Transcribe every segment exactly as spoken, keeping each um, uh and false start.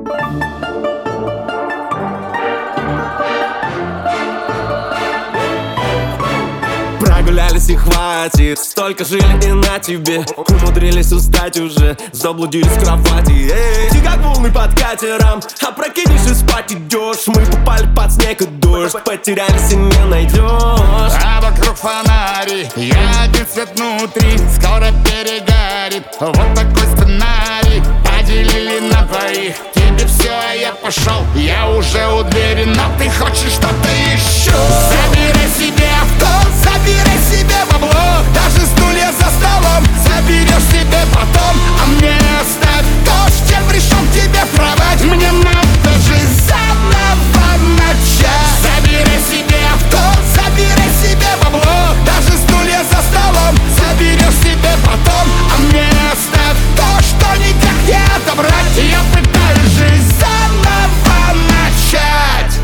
Прогулялись и хватит, столько жили и на тебе. Умудрились устать уже, заблудились в кровати. Эй, ты как волны под катером, опрокинешь и спать идешь. Мы попали под снег и дождь, потерялись и не найдешь. А вокруг фонари, я один цвет внутри, скоро перегорит. Вот такой сценарий, поделили на двоих. Тебе все, а я пошел, я уже у двери, но ты хочешь что-то еще. Забирай себе авто, забирай себе бабло, даже стулья за столом заберешь себе потом. А мне оставь то, с чем пришел к тебе в кровать. Мне надо же заново начать. Забирай себе авто, забирай себе бабло, даже стулья за столом заберешь себе потом. А мне оставь то, что никак не отобрать. Я пытаюсь жизнь заново начать.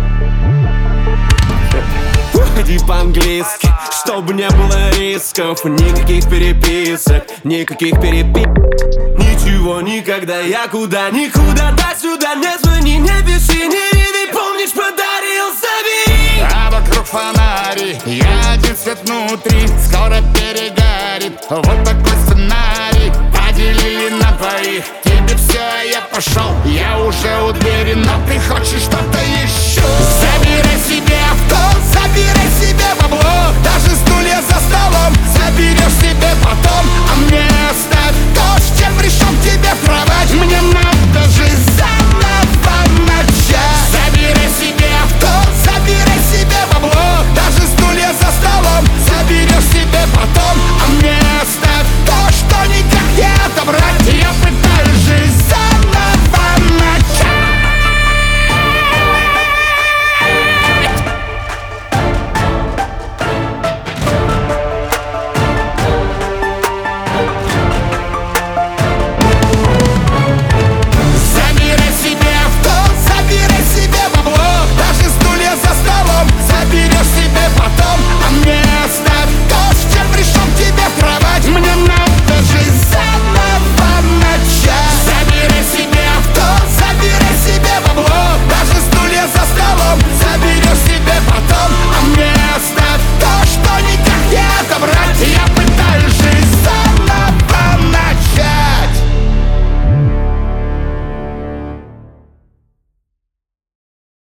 Иди по-английски, чтобы не было рисков. Никаких переписок, никаких перепи... Ничего, никогда, я куда, никуда, до сюда. Не звони, не пиши, не реви, помнишь, подарил, забери. А вокруг фонари, я один цвет внутри, скоро перегорит. Вот такой сценарий, поделили на двоих.